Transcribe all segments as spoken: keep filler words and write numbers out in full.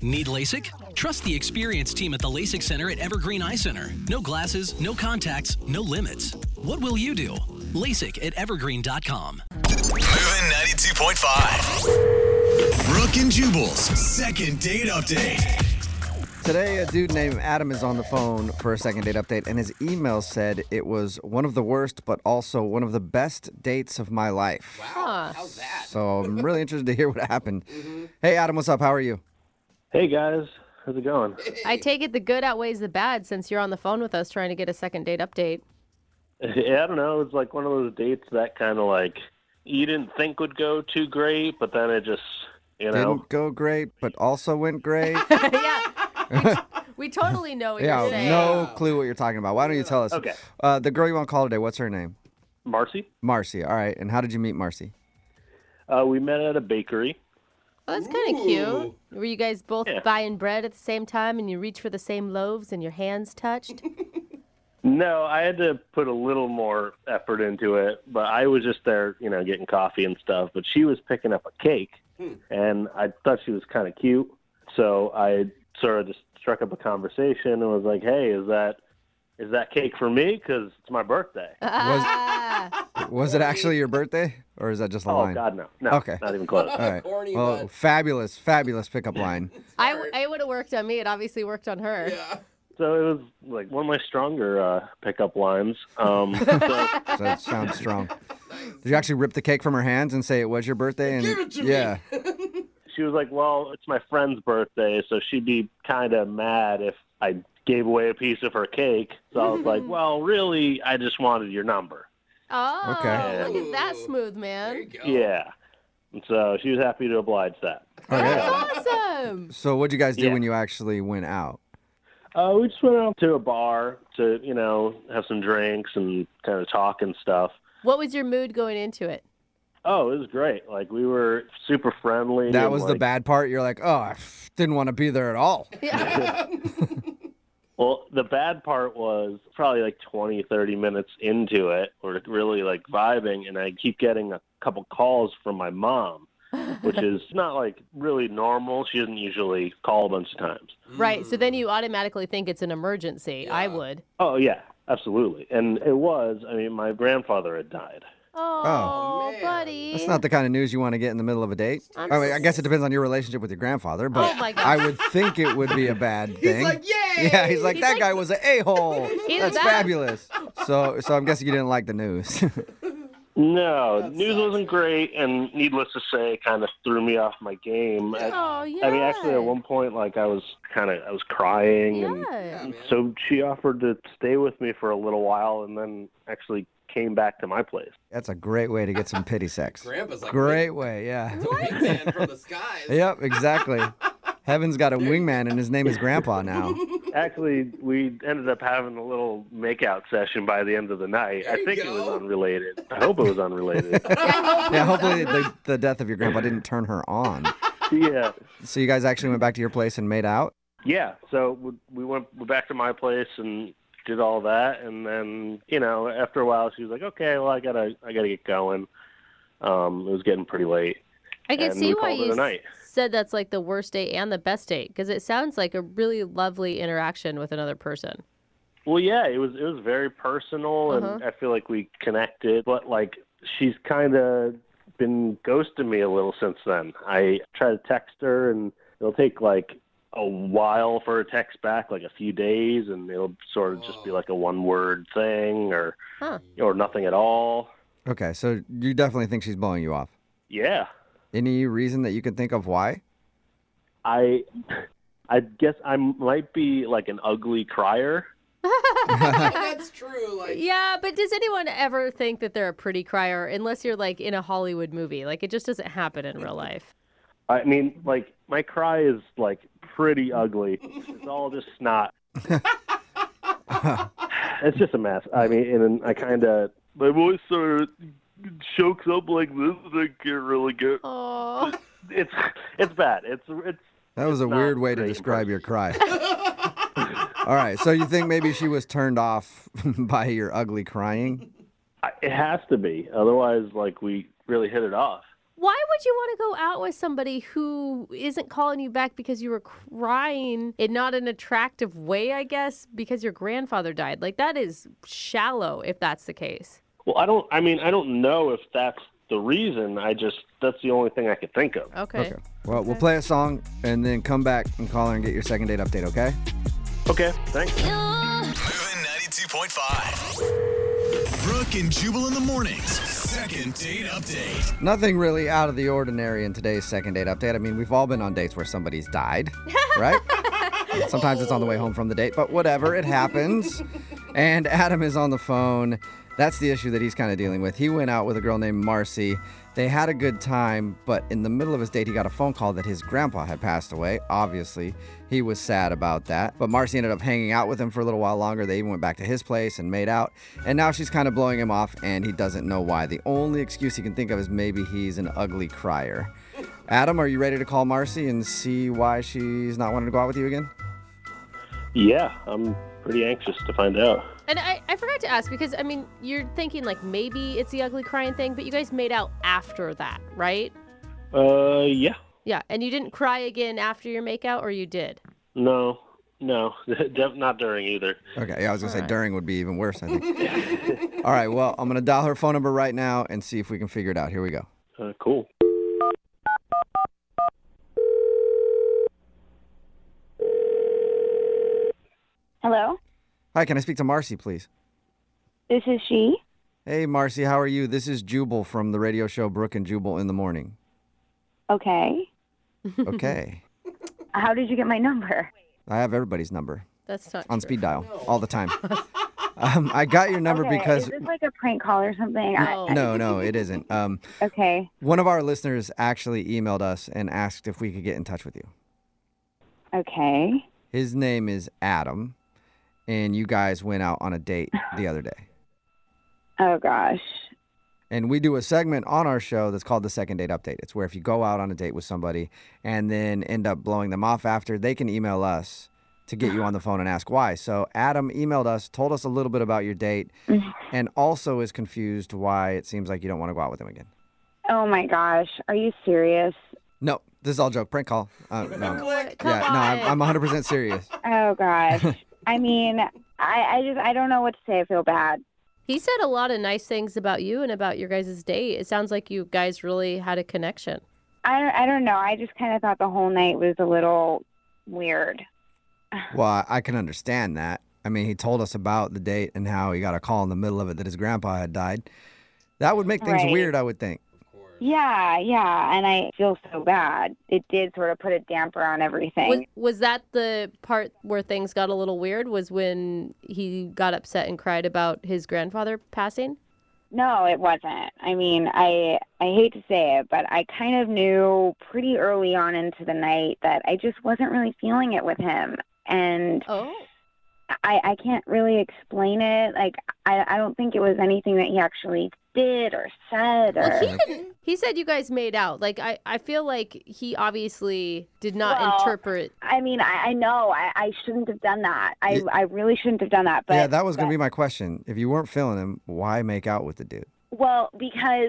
Need LASIK? Trust the experienced team at the LASIK Center at Evergreen Eye Center. No glasses, no contacts, no limits. What will you do? LASIK at evergreen dot com. Moving ninety-two point five. Brooke and Jubal's second date update. Today, a dude named Adam is on the phone for a second date update, and his email said it was one of the worst, but also one of the best dates of my life. Wow, how's that? So I'm really interested to hear what happened. Mm-hmm. Hey, Adam, what's up? How are you? Hey, guys. How's it going? I take it the good outweighs the bad since you're on the phone with us trying to get a second date update. Yeah, I don't know. It's like one of those dates that kind of like you didn't think would go too great, but then it just, you know. Didn't go great, but also went great. Yeah. We, we totally know what yeah, you're saying. no clue what you're talking about. Why don't you tell us? Okay. Uh, the girl you want to call today, what's her name? Marcy. Marcy. All right. And how did you meet Marcy? Uh, we met at a bakery. Well, that's kind of cute. Were you guys both Yeah. buying bread at the same time and you reach for the same loaves and your hands touched? No, I had to put a little more effort into it, but I was just there, you know, getting coffee and stuff. But she was picking up a cake, and I thought she was kind of cute. So I sort of just struck up a conversation and was like, hey, is that is that cake for me? Because it's my birthday. Ah. Was it actually your birthday, or is that just a Oh, line? God, no. No, Okay. not even close. All right. Corny, Well, but- fabulous, fabulous pickup line. I, it would have worked on me. It obviously worked on her. Yeah. So it was like one of my stronger uh, pickup lines. Um, so, So that sounds strong. Did you actually rip the cake from her hands and say it was your birthday? And Give it to me. yeah. she was like, well, it's my friend's birthday, so she'd be kind of mad if I gave away a piece of her cake. So I was like, well, really, I just wanted your number. Oh, Okay. look at that smooth, There you man. go. Yeah. And so she was happy to oblige that. Okay. Awesome. So what'd you guys do Yeah. when you actually went out? Uh, we just went out to a bar to, you know, have some drinks and kind of talk and stuff. What was your mood going into it? Oh, it was great. Like, we were super friendly. That and, was the like, bad part. You're like, oh, I f- didn't want to be there at all. Yeah. Well, the bad part was probably like twenty, thirty minutes into it, we're really like vibing, and I keep getting a couple calls from my mom, which is not like really normal. She doesn't usually call a bunch of times. Right. So then you automatically think it's an emergency. I would. Oh, yeah, absolutely. And it was, I mean, my grandfather had died. Oh, man. buddy. That's not the kind of news you want to get in the middle of a date. I'm I mean, I guess it depends on your relationship with your grandfather, but Oh, my gosh. I would think it would be a bad thing. He's like, yay! Yeah, he's like, He's that like- guy was an a-hole. Either That's that- fabulous. So, so I'm guessing you didn't like the news. No, That news sucks. wasn't great, and needless to say, kind of threw me off my game. I, Oh, yeah. I mean, actually, at one point, like, I was kind of, I was crying, and Yeah. man. so she offered to stay with me for a little while, and then actually came back to my place. That's a great way to get some pity sex. Grandpa's like, Great way, yeah. wingman from the skies. Yep, exactly. Heaven's got a wingman, and his name is Grandpa now. Actually, we ended up having a little makeout session by the end of the night. There I you think it go. was unrelated. I hope it was unrelated. Yeah, hopefully the, the death of your grandpa didn't turn her on. Yeah. So you guys actually went back to your place and made out? Yeah, so we- we went back to my place and did all that, and then, you know, after a while she was like, okay, well, I gotta I gotta get going. Um, it was getting pretty late. I can and see we why called it you a night. said that's like the worst date and the best date because it sounds like a really lovely interaction with another person. Well, yeah, it was it was very personal, and Uh-huh. I feel like we connected. But like, she's kind of been ghosting me a little since then. I try to text her, and it'll take like a while for a text back, like a few days, and it'll sort of just be like a one word thing, or Huh. or nothing at all. Okay, so you definitely think she's blowing you off. Yeah, Any reason that you can think of why? I I guess I might be like an ugly crier. That's true. Like, Yeah, but does anyone ever think that they're a pretty crier unless you're like in a Hollywood movie? Like it just doesn't happen in real life. I mean, like, my cry is like pretty ugly. It's all just snot. It's just a mess. I mean, and I kind of, my voice sort of chokes up like this. And I can't really get. Oh, It's it's bad. It's it's. That was a not weird way to great describe your cry. All right, so you think maybe she was turned off by your ugly crying? I- It has to be. Otherwise, like, we really hit it off. Why would you want to go out with somebody who isn't calling you back because you were crying in not an attractive way, I guess, because your grandfather died? Like, that is shallow if that's the case. Well, I don't, I mean, I don't know if that's the reason. I just, that's the only thing I could think of. Okay. Okay. Well, we'll play a song and then come back and call her and get your second date update, okay? Okay, thanks. Moving ninety-two point five. Brooke and Jubal in the mornings. Second date update. Nothing really out of the ordinary in today's second date update. I mean, we've all been on dates where somebody's died, right? Sometimes it's on the way home from the date, but whatever, it happens. And Adam is on the phone. That's the issue that he's kind of dealing with. He went out with a girl named Marcy. They had a good time, but in the middle of his date, he got a phone call that his grandpa had passed away. Obviously, he was sad about that. But Marcy ended up hanging out with him for a little while longer. They even went back to his place and made out. And now she's kind of blowing him off, and he doesn't know why. The only excuse he can think of is maybe he's an ugly crier. Adam, are you ready to call Marcy and see why she's not wanting to go out with you again? Yeah, I'm pretty anxious to find out. And I, I forgot to ask because, I mean, you're thinking like maybe it's the ugly crying thing, but you guys made out after that, right? Uh, yeah. Yeah, and you didn't cry again after your makeout, or you did? No, no, not during either. Okay, yeah, I was going to say right. during would be even worse, I think. All right, well, I'm going to dial her phone number right now and see if we can figure it out. Here we go. Uh, cool. Hello, Hi, can I speak to Marcy, please? this is she. Hey, Marcy, how are you? This is Jubal from the radio show Brooke and Jubal in the Morning. Okay. Okay. How did you get my number? I have everybody's number That's not on true. speed dial all the time. um, I got your number Okay, because... is this like a prank call or something? No. No, no, it isn't. Um, I, okay. one of our listeners actually emailed us and asked if we could get in touch with you. Okay. His name is Adam, and you guys went out on a date the other day. Oh gosh. And we do a segment on our show that's called the Second Date Update. It's where if you go out on a date with somebody and then end up blowing them off after, they can email us to get you on the phone and ask why. So Adam emailed us, told us a little bit about your date, and also is confused why it seems like you don't want to go out with him again. Oh my gosh. Are you serious? No, this is all joke. Prank call. Uh, no. Click. Come Yeah, no, I'm, on. I'm one hundred percent serious. Oh gosh. I mean, I, I just I don't know what to say. I feel bad. He said a lot of nice things about you and about your guys' date. It sounds like you guys really had a connection. I don't, I don't know. I just kind of thought the whole night was a little weird. Well, I- I can understand that. I mean, he told us about the date and how he got a call in the middle of it that his grandpa had died. That would make things Right. weird, I would think. Yeah, yeah. And I feel so bad. It did sort of put a damper on everything. Was, was that the part where things got a little weird? Was when he got upset and cried about his grandfather passing? No, it wasn't. I mean, I I hate to say it, but I kind of knew pretty early on into the night that I just wasn't really feeling it with him. And Oh. I, I can't really explain it. Like, I, I don't think it was anything that he actually did or said. Or... Well, he didn't. He said you guys made out. Like, I, I feel like he obviously did not Well, interpret. I mean, I, I know I, I shouldn't have done that. I, Yeah. I really shouldn't have done that. But yeah, that was going but- to be my question. If you weren't feeling him, why make out with the dude? Well, because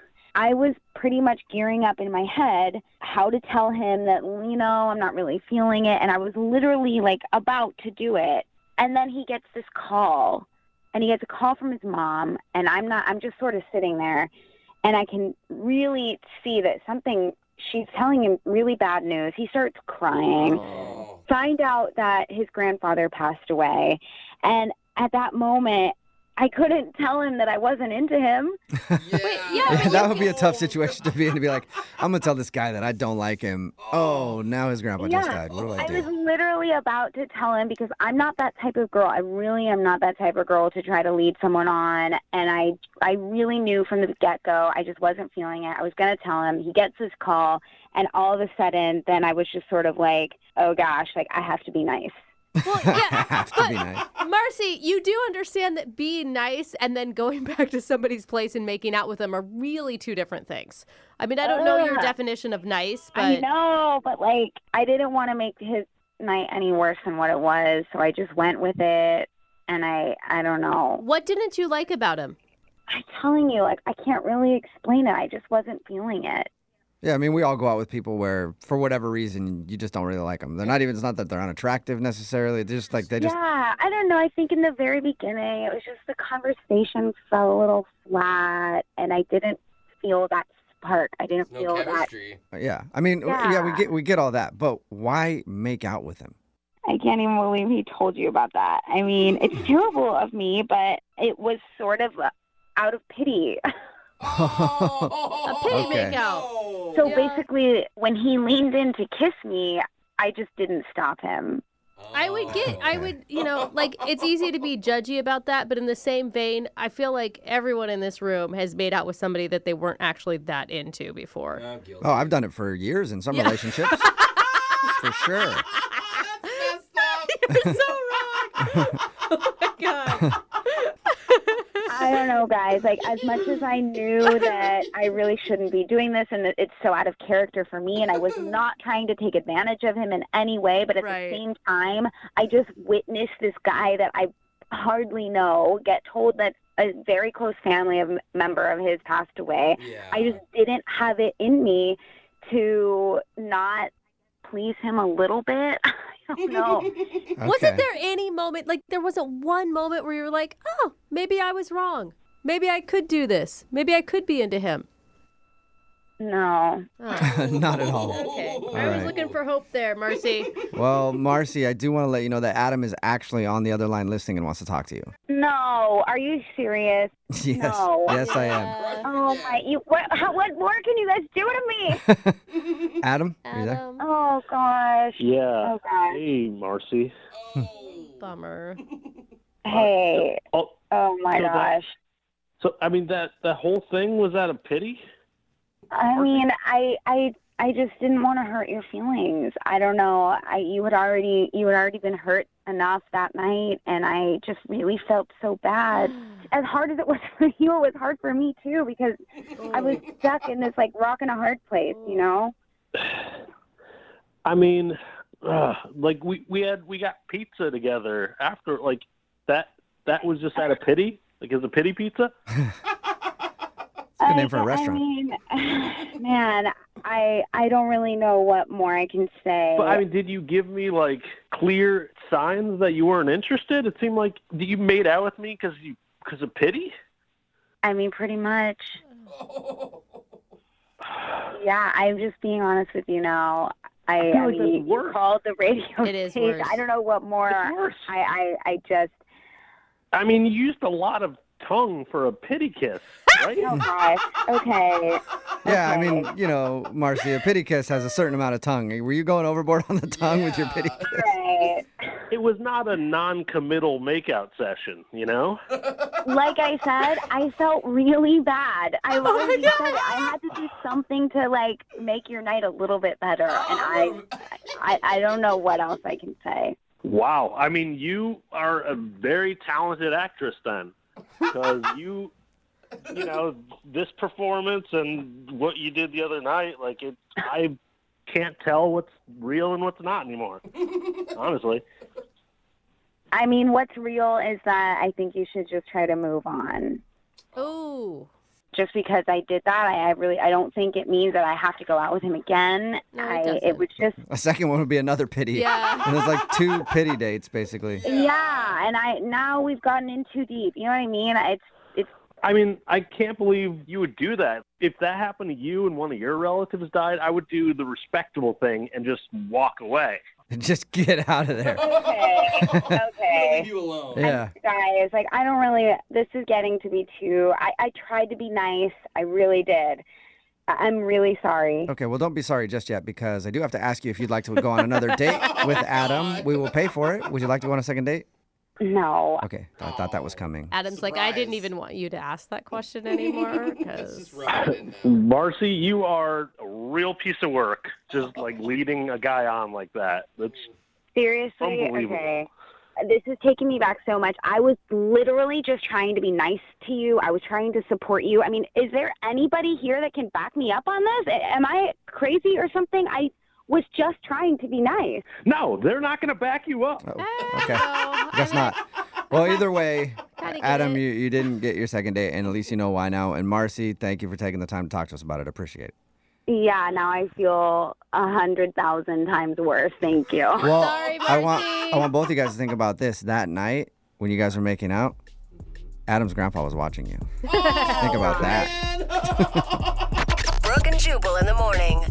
I was pretty much gearing up in my head how to tell him that, you know, I'm not really feeling it. And I was literally like about to do it. And then he gets this call, and he gets a call from his mom. And I'm not, I'm just sort of sitting there, and I can really see that something, she's telling him really bad news. He starts crying, Oh. find out that his grandfather passed away. And at that moment, I couldn't tell him that I wasn't into him. Yeah. yeah, that would be a tough situation to be in, to be like, I'm going to tell this guy that I don't like him. Oh, now his grandpa just Yeah. died. What do I I was do? literally about to tell him because I'm not that type of girl. I really am not that type of girl to try to lead someone on. And I, I really knew from the get-go I just wasn't feeling it. I was going to tell him. He gets this call, and all of a sudden, then I was just sort of like, oh gosh, like I have to be nice. Well, yeah. Have to be nice. Marcy, you do understand that being nice and then going back to somebody's place and making out with them are really two different things. I mean, I don't know your Ugh. definition of nice, but I know, but like I didn't want to make his night any worse than what it was, so I just went with it. And I, I don't know. what didn't you like about him? I'm telling you, like I can't really explain it. I just wasn't feeling it. Yeah, I mean, we all go out with people where, for whatever reason, you just don't really like them. They're not even, it's not that they're unattractive necessarily. They're just like, they just, Yeah, I don't know. I think in the very beginning, it was just the conversation felt a little flat, and I didn't feel that spark. I didn't No feel that. chemistry. yeah. I mean, yeah. Yeah. we get we get all that, but why make out with him? I can't even believe he told you about that. I mean, it's terrible of me, but it was sort of uh, out of pity. Oh, A pity Okay. makeout. no. So Yeah. basically, when he leaned in to kiss me, I just didn't stop him. I would get, I Okay. would, you know, like it's easy to be judgy about that, but in the same vein, I feel like everyone in this room has made out with somebody that they weren't actually that into before. I'm guilty. Oh, I've done it for years in some relationships. For sure. That's messed up. You're so wrong. Oh my God. I don't know, guys. Like, as much as I knew that I really shouldn't be doing this and that it's so out of character for me, and I was not trying to take advantage of him in any way, but at Right. the same time, I just witnessed this guy that I hardly know get told that a very close family of, member of his passed away. Yeah. I just didn't have it in me to not please him a little bit. I don't know. Wasn't Okay. there any moment, like there wasn't one moment where you were like, oh, maybe I was wrong. Maybe I could do this. Maybe I could be into him. No. Oh, Not at all. okay. I was right. looking for hope there, Marcy. Well, Marcy, I do want to let you know that Adam is actually on the other line listening and wants to talk to you. No. Are you serious? Yes. No. Yes, I am. Oh my! You what? How, what more can you guys do to me? Adam, are you there? Adam, Oh gosh. Yeah. Oh gosh. Hey, Marcy. Oh. bummer. Hey. Oh, Oh my so that- gosh. so I mean that that whole thing was out of pity. I mean, I I I just didn't want to hurt your feelings. I don't know. I you had already you had already been hurt enough that night, and I just really felt so bad. As hard as it was for you, it was hard for me too, because I was stuck in this like rock and a hard place, you know. I mean, uh, like we we had we got pizza together after like that. That was just out of pity. Like, is a pity pizza? Good name for a I- restaurant. I mean, man, I I don't really know what more I can say. But I mean, did you give me like clear signs that you weren't interested? It seemed like you made out with me because you because of pity. I mean, pretty much. Yeah, I'm just being honest with you now. I, I feel I like mean, that's you worse. called the radio It is station. worse. I don't know what more. It's worse. I, I I just. I mean, you used a lot of tongue for a pity kiss, right? Oh gosh. Okay. Yeah, I Okay. mean, you know, Marcy, a pity kiss has a certain amount of tongue. Were you going overboard on the tongue with your pity Yeah. kiss? Right. It was not a non-committal makeout session, you know. Like I said, I felt really bad. I Oh my already God. said it. I had to do something to like make your night a little bit better, and I, I, I don't know what else I can say. Wow. I mean, you are a very talented actress then, because you, you know, this performance and what you did the other night, like it, I can't tell what's real and what's not anymore. Honestly. I mean, what's real is that I think you should just try to move on. Ooh. Just because I did that, I, I really, I don't think it means that I have to go out with him again. No, it I, doesn't. it was just, A second one would be another pity. Yeah. And there's like two pity dates, basically. yeah. And I now we've gotten in too deep. You know what I mean? It's, it's. I mean, I can't believe you would do that. If that happened to you and one of your relatives died, I would do the respectable thing and just walk away. Just get out of there. Okay. Okay. Leave you alone. Yeah. Guys, like, I don't really, this is getting to be too, I, I tried to be nice. I really did. I- I'm really sorry. Okay, well, don't be sorry just yet, because I do have to ask you if you'd like to go on another date with Adam. We will pay for it. Would you like to go on a second date? No. Okay, I thought that was coming. Adam's like, I didn't Surprise. even want you to ask that question anymore. It's 'cause- just rubbing it now. Marcy, you are a real piece of work, just like leading a guy on like that. That's Seriously? Unbelievable. Okay. This is taking me back so much. I was literally just trying to be nice to you. I was trying to support you. I mean, is there anybody here that can back me up on this? A- Am I crazy or something? I was just trying to be nice. no, they're not going to back you up. Oh, Eh, okay. no, I guess I not. Well, either way, Kinda get Adam, it. you, you didn't get your second date, and at least you know why now. And Marcy, thank you for taking the time to talk to us about it. Appreciate it. Yeah, now I feel a hundred thousand times worse. Thank you. Well, Sorry, I want Marcy. I want both of you guys to think about this. That night when you guys were making out, Adam's grandpa was watching you. Think about that. Brooke and Jubal in the morning.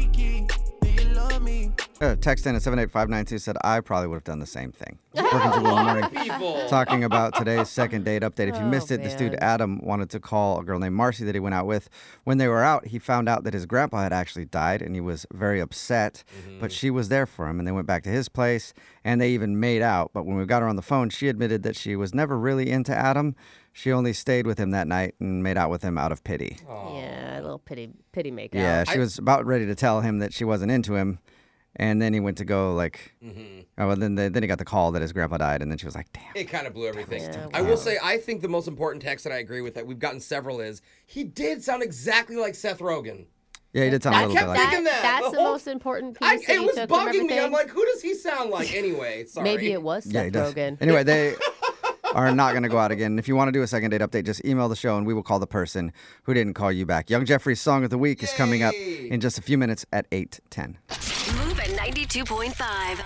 Uh, text in at seven eight five nine two said, I probably would have done the same thing. Brooke and Jubal in the morning. People. Talking about today's second date update. If you Oh, missed it, this dude man. Adam wanted to call a girl named Marcy that he went out with. When they were out, he found out that his grandpa had actually died, and he was very upset. But she was there for him, and they went back to his place, and they even made out. But when we got her on the phone, she admitted that she was never really into Adam. She only stayed with him that night and made out with him out of pity. Yeah, a little pity pity makeout. Yeah, she I- was about ready to tell him that she wasn't into him. And then he went to go, like, oh, well, then, then he got the call that his grandpa died, and then she was like, damn. It kind of blew everything. Yeah, I wow. will say, I think the most important text that I agree with that we've gotten several is he did sound exactly like Seth Rogen. Yeah, he did sound a I little kept bit like thinking that. That's the the whole- most important I, piece that it you was took from bugging me. everything. I'm like, who does he sound like anyway? Sorry. Maybe it was Yeah, he Seth does. Rogen. Anyway, they are not going to go out again. If you want to do a second date update, just email the show, and we will call the person who didn't call you back. Young Jeffrey's Song of the Week is coming up Yay. in just a few minutes at eight ten. Move at ninety-two point five.